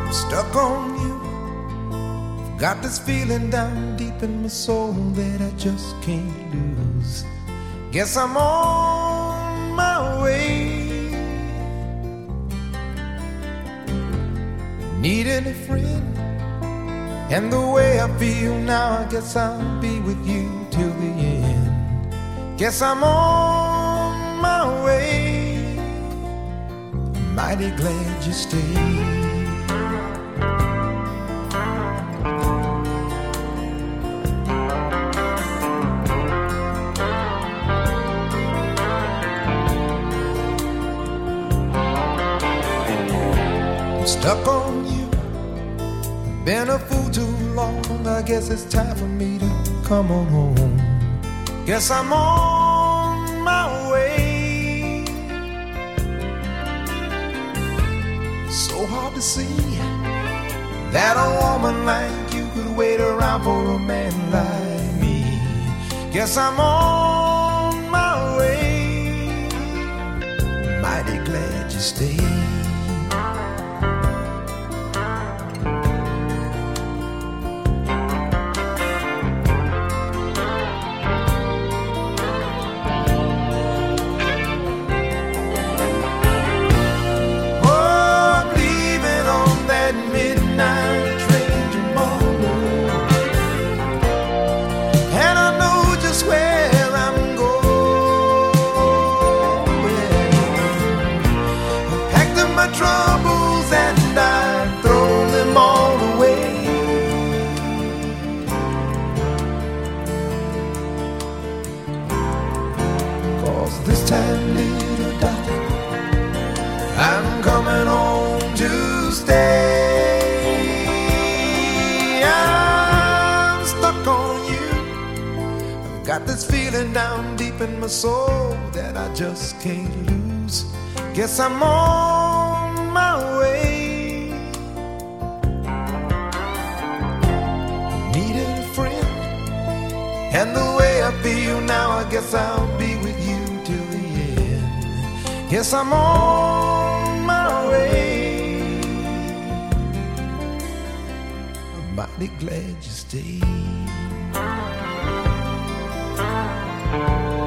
Stuck on you. Got this feeling down deep in my soul that I just can't lose. Guess I'm on my way. Needing a friend, and the way I feel now, I guess I'll be with you till the end. Guess I'm on my way. Mighty glad you stayed. Stuck on you, been a fool too long. I guess it's time for me to come on home. Guess I'm on my way. So hard to see that a woman like you could wait around for a man like me. Guess I'm on my way. Mighty glad you stayed. Troubles and I throw them all away. Cause this time, little darling, I'm coming home to stay. I'm stuck on you. I've got this feeling down deep in my soul that I just can't lose. Guess I'm on my way. Needed a friend, and the way I feel now, I guess I'll be with you till the end. Guess I'm on my way. I'm mighty glad you stayed.